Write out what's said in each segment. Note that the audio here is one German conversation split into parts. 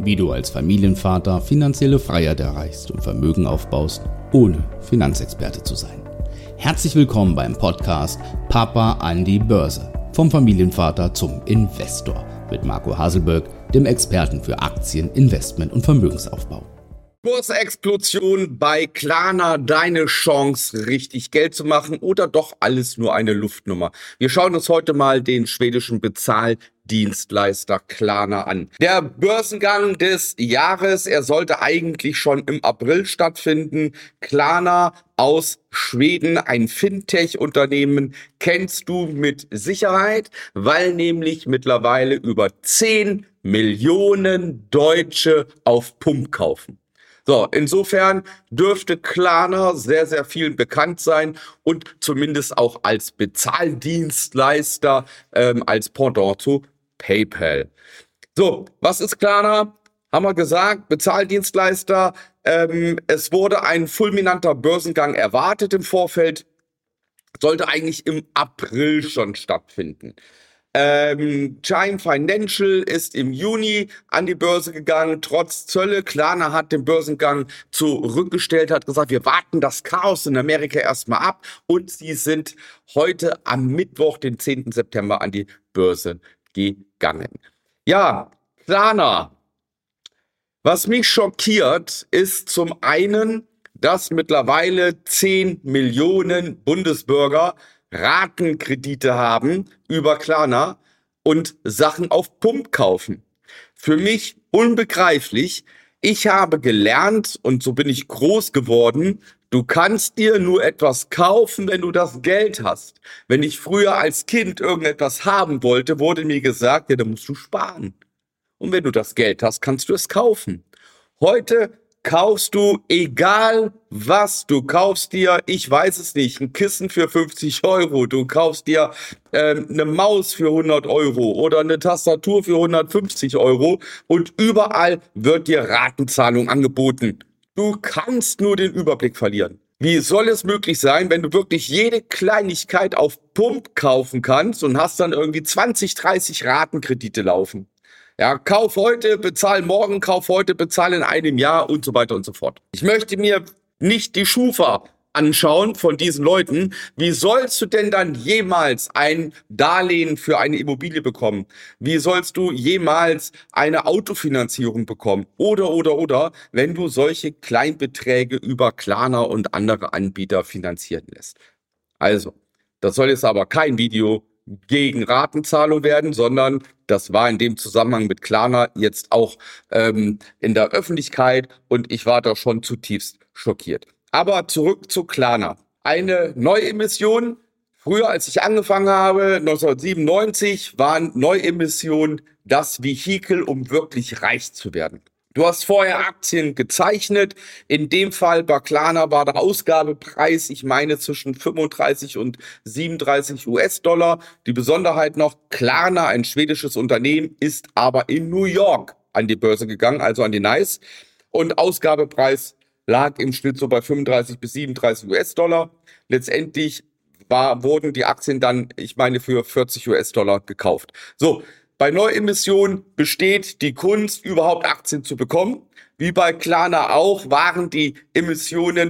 wie du als Familienvater finanzielle Freiheit erreichst und Vermögen aufbaust, ohne Finanzexperte zu sein. Herzlich willkommen beim Podcast Papa an die Börse. Vom Familienvater zum Investor mit Marco Haselberg, dem Experten für Aktien, Investment und Vermögensaufbau. Kursexplosion bei Klarna, deine Chance, richtig Geld zu machen oder doch alles nur eine Luftnummer? Wir schauen uns heute mal den schwedischen Bezahldienstleister Klarna an. Der Börsengang des Jahres, er sollte eigentlich schon im April stattfinden. Klarna aus Schweden, ein Fintech-Unternehmen, kennst du mit Sicherheit, weil nämlich mittlerweile über 10 Millionen Deutsche auf Pump kaufen. So, insofern dürfte Klarna sehr, sehr vielen bekannt sein und zumindest auch als Bezahldienstleister, als Pendant zu PayPal. So, was ist Klarna? Haben wir gesagt, Bezahldienstleister. Es wurde ein fulminanter Börsengang erwartet im Vorfeld, sollte eigentlich im April schon stattfinden. Chime Financial ist im Juni an die Börse gegangen, trotz Zölle. Klarna hat den Börsengang zurückgestellt, hat gesagt, wir warten das Chaos in Amerika erstmal ab. Und sie sind heute am Mittwoch, den 10. September, an die Börse gegangen. Ja, Klarna. Was mich schockiert, ist zum einen, dass mittlerweile 10 Millionen Bundesbürger Ratenkredite haben über Klarna und Sachen auf Pump kaufen. Für mich unbegreiflich. Ich habe gelernt, und so bin ich groß geworden, du kannst dir nur etwas kaufen, wenn du das Geld hast. Wenn ich früher als Kind irgendetwas haben wollte, wurde mir gesagt, ja, da musst du sparen. Und wenn du das Geld hast, kannst du es kaufen. Heute kaufst du, egal was, du kaufst dir, ich weiß es nicht, ein Kissen für 50 Euro, du kaufst dir eine Maus für 100 Euro oder eine Tastatur für 150 Euro und überall wird dir Ratenzahlung angeboten. Du kannst nur den Überblick verlieren. Wie soll es möglich sein, wenn du wirklich jede Kleinigkeit auf Pump kaufen kannst und hast dann irgendwie 20, 30 Ratenkredite laufen? Ja, kauf heute, bezahl morgen, kauf heute, bezahl in einem Jahr und so weiter und so fort. Ich möchte mir nicht die Schufa anschauen von diesen Leuten. Wie sollst du denn dann jemals ein Darlehen für eine Immobilie bekommen? Wie sollst du jemals eine Autofinanzierung bekommen? Oder, wenn du solche Kleinbeträge über Klarna und andere Anbieter finanzieren lässt. Also, das soll jetzt aber kein Video gegen Ratenzahlung werden, sondern das war in dem Zusammenhang mit Klarna jetzt auch in der Öffentlichkeit und ich war da schon zutiefst schockiert. Aber zurück zu Klarna. Eine Neuemission. Früher, als ich angefangen habe, 1997, waren Neuemissionen das Vehikel, um wirklich reich zu werden. Du hast vorher Aktien gezeichnet. In dem Fall bei Klarna war der Ausgabepreis, ich meine, zwischen 35 und 37 US-Dollar. Die Besonderheit noch, Klarna, ein schwedisches Unternehmen, ist aber in New York an die Börse gegangen, also an die NYSE. Und Ausgabepreis lag im Schnitt so bei 35 bis 37 US-Dollar. Letztendlich wurden die Aktien dann, ich meine, für 40 US-Dollar gekauft. So. Bei Neuemissionen besteht die Kunst, überhaupt Aktien zu bekommen. Wie bei Klarna auch, waren die Emissionen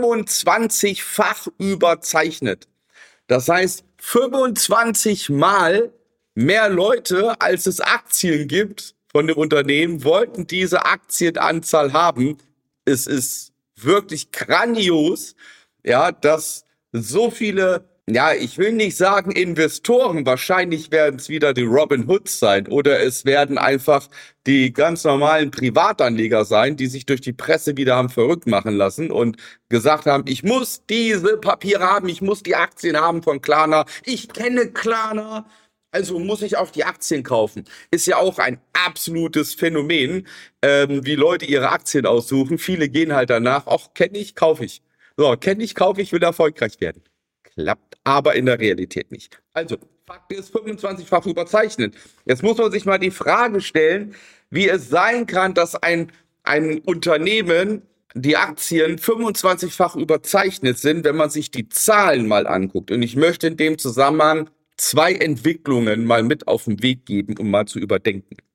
25-fach überzeichnet. Das heißt, 25 Mal mehr Leute, als es Aktien gibt von dem Unternehmen, wollten diese Aktienanzahl haben. Es ist wirklich grandios, ja, dass so viele, ja, ich will nicht sagen Investoren, wahrscheinlich werden es wieder die Robin Hoods sein oder es werden einfach die ganz normalen Privatanleger sein, die sich durch die Presse wieder haben verrückt machen lassen und gesagt haben, ich muss diese Papiere haben, ich muss die Aktien haben von Klarna, ich kenne Klarna, also muss ich auch die Aktien kaufen. Ist ja auch ein absolutes Phänomen, wie Leute ihre Aktien aussuchen. Viele gehen halt danach, ach, kenne ich, kaufe ich. So, kenne ich, kaufe ich, will erfolgreich werden. Klappt aber in der Realität nicht. Also, Fakt ist 25-fach überzeichnet. Jetzt muss man sich mal die Frage stellen, wie es sein kann, dass ein Unternehmen, die Aktien 25-fach überzeichnet sind, wenn man sich die Zahlen mal anguckt. Und ich möchte in dem Zusammenhang 2 Entwicklungen mal mit auf den Weg geben, um mal zu überdenken.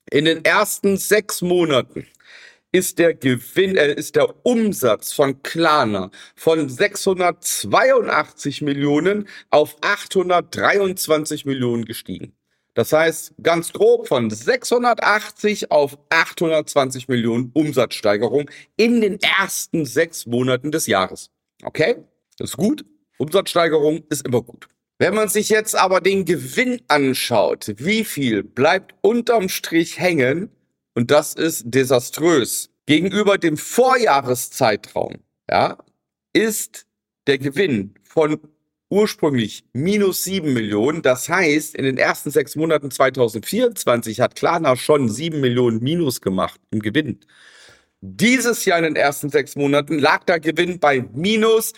In den ersten 6 Monaten ist der Umsatz von Klarna von 682 Millionen auf 823 Millionen gestiegen. Das heißt, ganz grob von 680 auf 820 Millionen Umsatzsteigerung in den ersten 6 Monaten des Jahres. Okay? Das ist gut. Umsatzsteigerung ist immer gut. Wenn man sich jetzt aber den Gewinn anschaut, wie viel bleibt unterm Strich hängen? Und das ist desaströs. Gegenüber dem Vorjahreszeitraum, ja, ist der Gewinn von ursprünglich minus 7 Millionen. Das heißt, in den ersten 6 Monaten 2024 hat Klarna schon 7 Millionen Minus gemacht im Gewinn. Dieses Jahr in den ersten 6 Monaten lag der Gewinn bei minus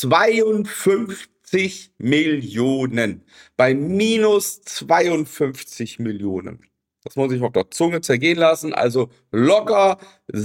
52 Millionen. Bei minus 52 Millionen. Das muss ich auf der Zunge zergehen lassen. Also locker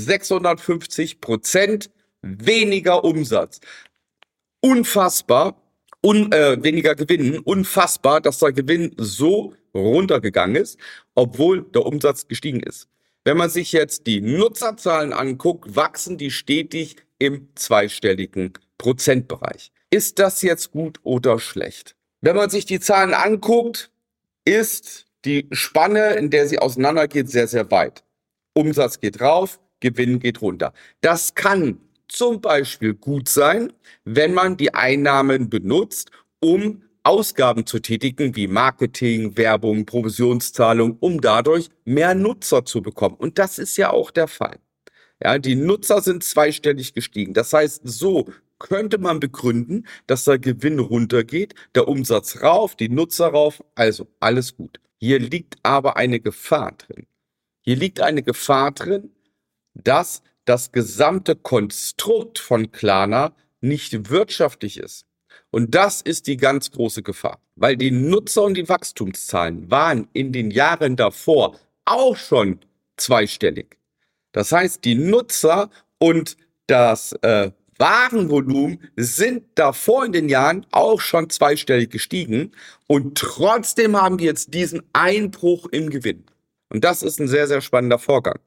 650% weniger Umsatz. Unfassbar. Weniger Gewinn. Unfassbar, dass der Gewinn so runtergegangen ist, obwohl der Umsatz gestiegen ist. Wenn man sich jetzt die Nutzerzahlen anguckt, wachsen die stetig im zweistelligen Prozentbereich. Ist das jetzt gut oder schlecht? Wenn man sich die Zahlen anguckt, ist die Spanne, in der sie auseinandergeht, sehr, sehr weit. Umsatz geht rauf, Gewinn geht runter. Das kann zum Beispiel gut sein, wenn man die Einnahmen benutzt, um Ausgaben zu tätigen, wie Marketing, Werbung, Provisionszahlung, um dadurch mehr Nutzer zu bekommen. Und das ist ja auch der Fall. Ja, die Nutzer sind zweistellig gestiegen. Das heißt, so könnte man begründen, dass der Gewinn runtergeht, der Umsatz rauf, die Nutzer rauf, also alles gut. Hier liegt aber eine Gefahr drin. Hier liegt eine Gefahr drin, dass das gesamte Konstrukt von Klarna nicht wirtschaftlich ist. Und das ist die ganz große Gefahr, weil die Nutzer und die Wachstumszahlen waren in den Jahren davor auch schon zweistellig. Das heißt, die Nutzer und das Warenvolumen sind davor in den Jahren auch schon zweistellig gestiegen und trotzdem haben wir jetzt diesen Einbruch im Gewinn. Und das ist ein sehr, sehr spannender Vorgang.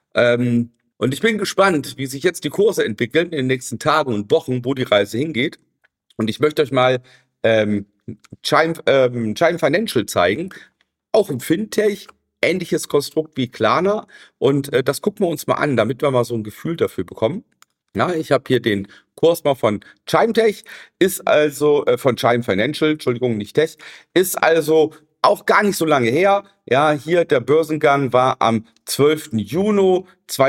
Und ich bin gespannt, wie sich jetzt die Kurse entwickeln in den nächsten Tagen und Wochen, wo die Reise hingeht. Und ich möchte euch mal Chime Financial zeigen, auch im Fintech, ähnliches Konstrukt wie Klarna. Und das gucken wir uns mal an, damit wir mal so ein Gefühl dafür bekommen. Ja, ich habe hier den Kurs mal von Chime Tech, ist also von Chime Financial, Entschuldigung, nicht Tech, ist also auch gar nicht so lange her. Ja, hier der Börsengang war am 12. Juni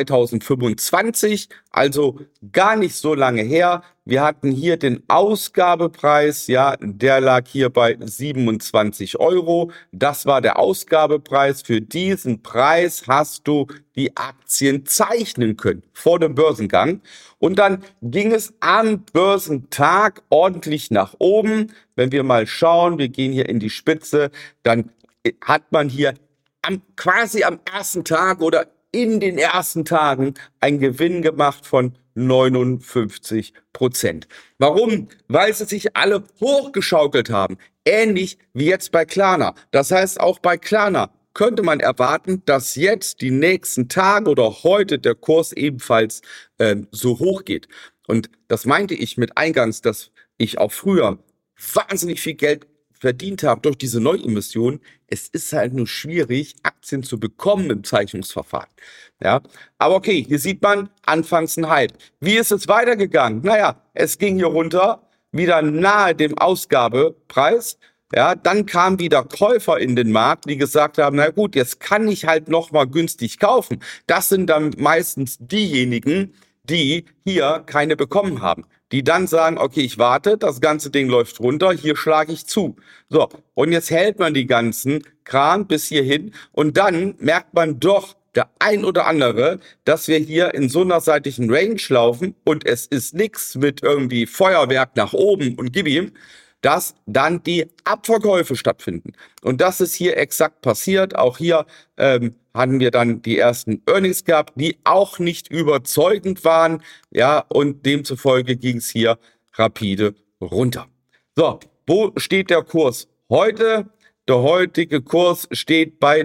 2025, also gar nicht so lange her. Wir hatten hier den Ausgabepreis, ja, der lag hier bei 27 Euro. Das war der Ausgabepreis. Für diesen Preis hast du die Aktien zeichnen können vor dem Börsengang. Und dann ging es am Börsentag ordentlich nach oben. Wenn wir mal schauen, wir gehen hier in die Spitze, dann hat man hier quasi am ersten Tag oder in den ersten Tagen einen Gewinn gemacht von 59%. Warum? Weil sie sich alle hochgeschaukelt haben. Ähnlich wie jetzt bei Klarna. Das heißt, auch bei Klarna könnte man erwarten, dass jetzt die nächsten Tage oder heute der Kurs ebenfalls so hoch geht. Und das meinte ich mit eingangs, dass ich auch früher wahnsinnig viel Geld verdient habe durch diese Neuemission. Es ist halt nur schwierig, Aktien zu bekommen im Zeichnungsverfahren. Ja, aber okay, hier sieht man anfangs ein Hype. Wie ist es weitergegangen? Naja, es ging hier runter, wieder nahe dem Ausgabepreis. Ja, dann kamen wieder Käufer in den Markt, die gesagt haben, na gut, jetzt kann ich halt noch mal günstig kaufen. Das sind dann meistens diejenigen, die hier keine bekommen haben. Die dann sagen, okay, ich warte, das ganze Ding läuft runter, hier schlage ich zu. So, und jetzt hält man die ganzen Kran bis hierhin und dann merkt man doch, der ein oder andere, dass wir hier in so einer seitlichen Range laufen und es ist nichts mit irgendwie Feuerwerk nach oben und gib ihm, dass dann die Abverkäufe stattfinden. Und das ist hier exakt passiert. Auch hier hatten wir dann die ersten Earnings gehabt, die auch nicht überzeugend waren. Ja, und demzufolge ging es hier rapide runter. So, wo steht der Kurs heute? Der heutige Kurs steht bei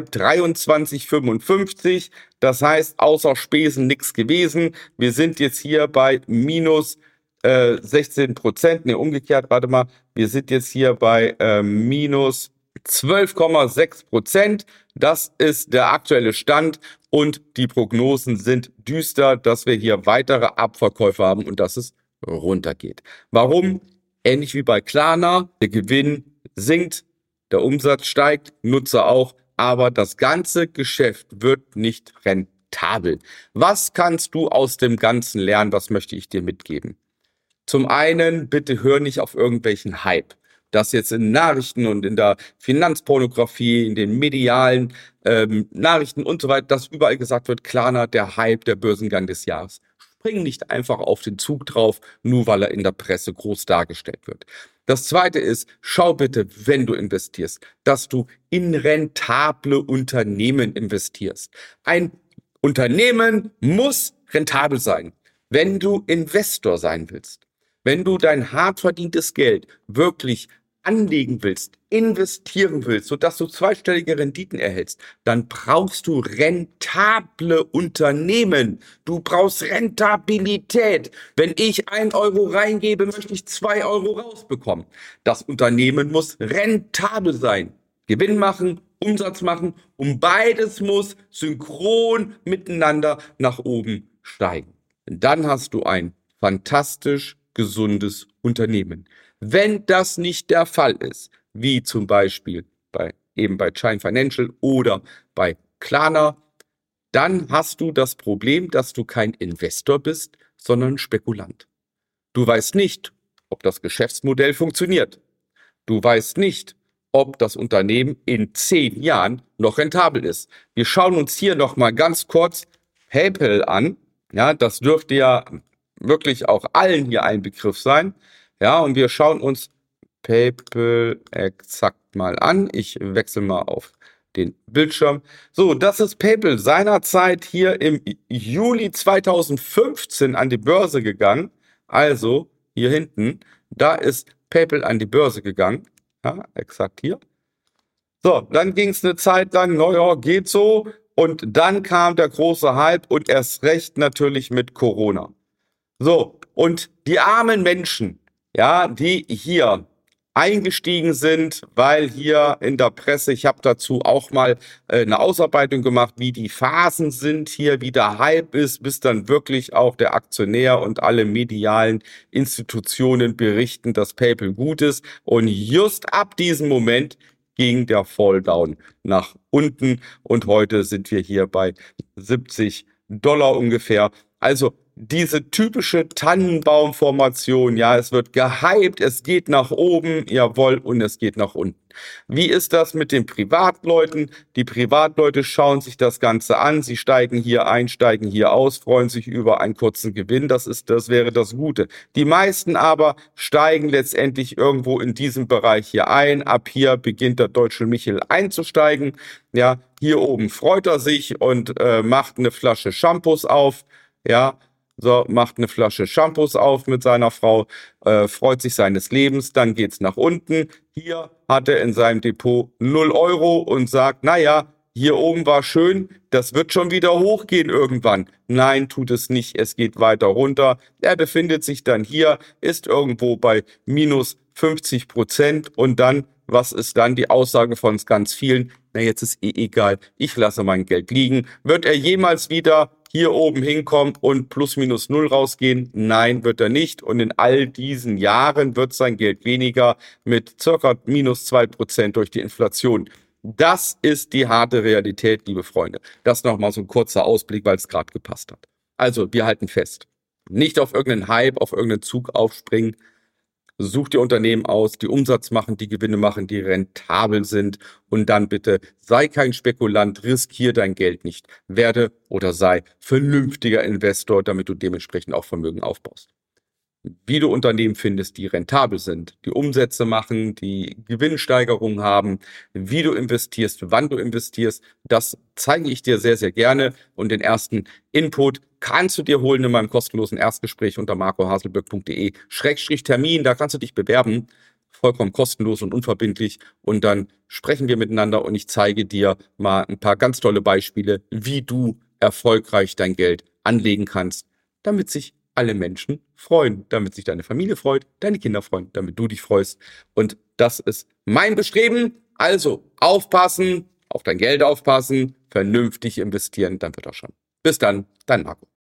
23,55. Das heißt, außer Spesen nichts gewesen. Wir sind jetzt hier bei minus 16%. Ne, umgekehrt, warte mal. Wir sind jetzt hier bei minus 12,6%. Das ist der aktuelle Stand und die Prognosen sind düster, dass wir hier weitere Abverkäufe haben und dass es runtergeht. Warum? Ähnlich wie bei Klarna, der Gewinn sinkt, der Umsatz steigt, Nutzer auch, aber das ganze Geschäft wird nicht rentabel. Was kannst du aus dem Ganzen lernen? Was möchte ich dir mitgeben? Zum einen, bitte hör nicht auf irgendwelchen Hype. Das jetzt in Nachrichten und in der Finanzpornografie, in den medialen Nachrichten und so weiter, dass überall gesagt wird, Klarna, der Hype, der Börsengang des Jahres. Spring nicht einfach auf den Zug drauf, nur weil er in der Presse groß dargestellt wird. Das zweite ist, schau bitte, wenn du investierst, dass du in rentable Unternehmen investierst. Ein Unternehmen muss rentabel sein, wenn du Investor sein willst. Wenn du dein hart verdientes Geld wirklich anlegen willst, investieren willst, sodass du zweistellige Renditen erhältst, dann brauchst du rentable Unternehmen. Du brauchst Rentabilität. Wenn ich 1 Euro reingebe, möchte ich 2 Euro rausbekommen. Das Unternehmen muss rentabel sein. Gewinn machen, Umsatz machen und beides muss synchron miteinander nach oben steigen. Dann hast du ein fantastisch gesundes Unternehmen. Wenn das nicht der Fall ist, wie zum Beispiel bei Chime Financial oder bei Klarna, dann hast du das Problem, dass du kein Investor bist, sondern Spekulant. Du weißt nicht, ob das Geschäftsmodell funktioniert. Du weißt nicht, ob das Unternehmen in 10 Jahren noch rentabel ist. Wir schauen uns hier nochmal ganz kurz PayPal an. Ja, das dürfte ja wirklich auch allen hier ein Begriff sein. Ja, und wir schauen uns PayPal exakt mal an. Ich wechsle mal auf den Bildschirm. So, das ist PayPal seinerzeit hier im Juli 2015 an die Börse gegangen. Also hier hinten, da ist PayPal an die Börse gegangen. Ja, exakt hier. So, dann ging es eine Zeit lang, naja, geht so. Und dann kam der große Hype und erst recht natürlich mit Corona. So, und die armen Menschen, ja, die hier eingestiegen sind, weil hier in der Presse, ich habe dazu auch mal eine Ausarbeitung gemacht, wie die Phasen sind hier, wie der Hype ist, bis dann wirklich auch der Aktionär und alle medialen Institutionen berichten, dass PayPal gut ist. Und just ab diesem Moment ging der Falldown nach unten und heute sind wir hier bei $70 ungefähr. Also diese typische Tannenbaumformation, ja, es wird gehypt, es geht nach oben, jawohl, und es geht nach unten. Wie ist das mit den Privatleuten? Die Privatleute schauen sich das Ganze an, sie steigen hier ein, steigen hier aus, freuen sich über einen kurzen Gewinn, das wäre das Gute. Die meisten aber steigen letztendlich irgendwo in diesem Bereich hier ein, ab hier beginnt der deutsche Michel einzusteigen, ja, hier oben freut er sich und macht eine Flasche Shampoos auf, ja, so, macht eine Flasche Shampoos auf mit seiner Frau, freut sich seines Lebens, dann geht's nach unten. Hier hat er in seinem Depot 0 Euro und sagt, naja, hier oben war schön, das wird schon wieder hochgehen irgendwann. Nein, tut es nicht, es geht weiter runter. Er befindet sich dann hier, ist irgendwo bei minus 50% und dann, was ist dann die Aussage von ganz vielen? Na, jetzt ist eh egal, ich lasse mein Geld liegen. Wird er jemals wieder hier oben hinkommen und plus minus 0 rausgehen? Nein, wird er nicht. Und in all diesen Jahren wird sein Geld weniger mit circa minus 2% durch die Inflation. Das ist die harte Realität, liebe Freunde. Das nochmal so ein kurzer Ausblick, weil es gerade gepasst hat. Also, wir halten fest. Nicht auf irgendeinen Hype, auf irgendeinen Zug aufspringen. Such dir Unternehmen aus, die Umsatz machen, die Gewinne machen, die rentabel sind. Und dann bitte sei kein Spekulant, riskier dein Geld nicht. Werde oder sei vernünftiger Investor, damit du dementsprechend auch Vermögen aufbaust. Wie du Unternehmen findest, die rentabel sind, die Umsätze machen, die Gewinnsteigerung haben, wie du investierst, wann du investierst, das zeige ich dir sehr, sehr gerne. Und den ersten Input kannst du dir holen in meinem kostenlosen Erstgespräch unter marcohaselböck.de/Termin. Da kannst du dich bewerben. vollkommen kostenlos und unverbindlich. Und dann sprechen wir miteinander und ich zeige dir mal ein paar ganz tolle Beispiele, wie du erfolgreich dein Geld anlegen kannst, damit sich alle Menschen freuen, damit sich deine Familie freut, deine Kinder freuen, damit du dich freust. Und das ist mein Bestreben. Also aufpassen, auf dein Geld aufpassen, vernünftig investieren, dann wird das schon. Bis dann, dein Marco.